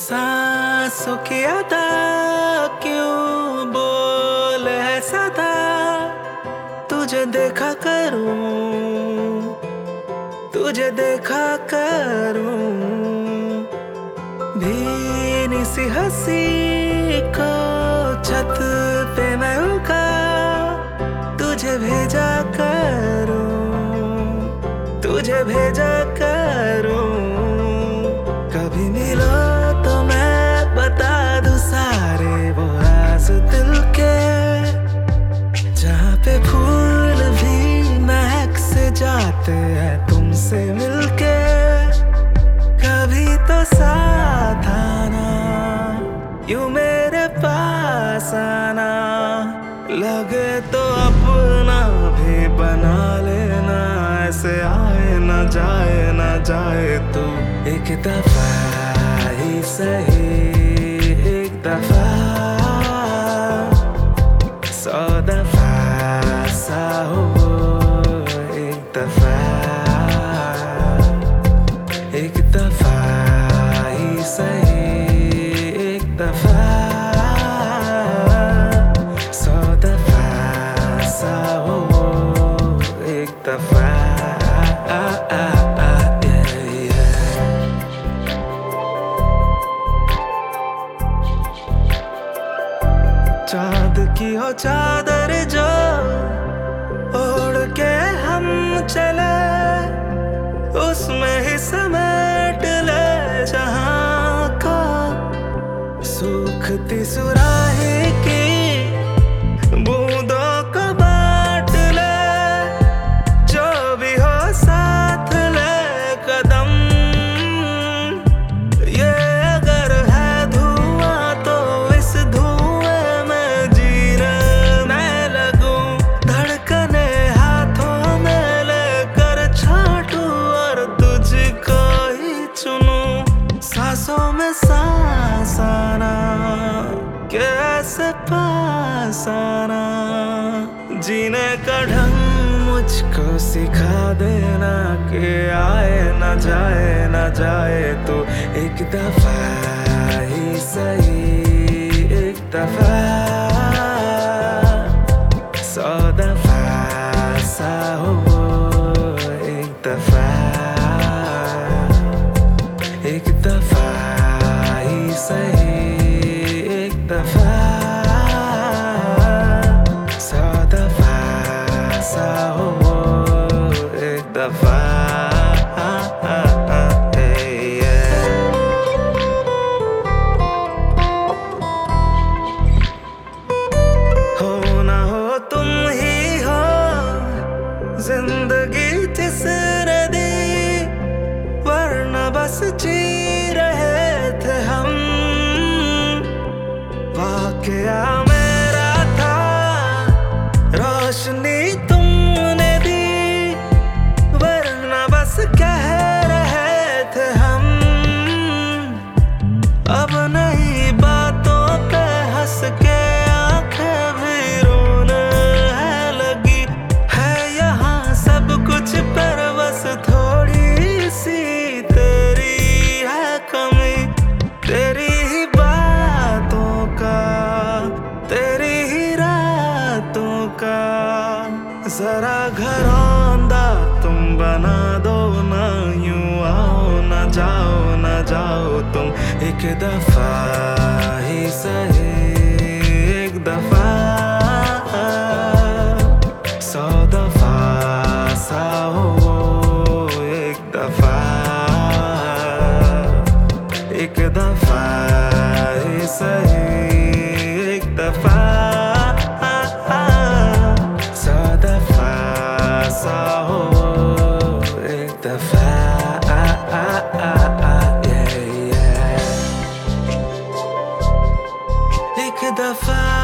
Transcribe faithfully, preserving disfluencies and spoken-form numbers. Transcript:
सांसों की अदा क्यों बोल है सदा, तुझे देखा करूं, तुझे देखा करूं। भीनी सी हंसी को छत पे मैं उगा, तुझे भेजा करूं, तुझे भेजा करूं। कभी मिलो तो मैं बता दूं सारे वो राज दिल के, जहाँ पे फूल भी महक से जाते हैं तुमसे मिलके। कभी तो साथ आना, यूं मेरे पास आना, लगे तो अपना भी बना लेना। ऐसे आए ना जाए ना जाए तू, एक दफा ही सही, एक दफा सौ दफा सा हो, एक दफा, एक दफा ही सही, एक दफा सौ दफा सा हो, एक दफा। चाँद की हो चादर जो ओढ़ के हम चले, उसमें ही समेट ले जहाँ को। सूखती सुराही की बूंदों को बांट ले, जो भी हो साथ ले कदम। ये अगर है धुआं तो इस धुएं में जीने मैं लगूं। धड़कने हाथों में लेकर छाटूं और तुझको ही चुनूं। सांसों में सांस आना, कैसे पास आना, जीने का ढंग मुझको सिखा देना। कि आए ना जाए ना जाए तो एक दफा ही सही, एक दफा सौ दफा सा हो, एक दफा, एक दफा ही सही, एक दफा सौ दफा सा हो, एक दफा। हो ना हो तुम ही हो जिंदगी जिसने दी, वरना बस जी रहे थे हम। वाकया मेरा था, रोशनी तुमने दी, वरना बस कह रहे थे हम। अब नहीं बातों पे हंस के आंखें भी रोने है लगी। है यहाँ सब कुछ पर बस थोड़ी सी तेरी है कमी। तेरी ही बातों का, तेरी ही रातों का, जरा घरौंदा तुम बना दो ना। यूं आओ ना जाओ ना जाओ तुम, एक दफा ही सही, एक दफा सौ दफा सा हो, एक दफा, एक दफा ही सही, एक दफा सौ दफा सा हो, एक दफा। एक दफा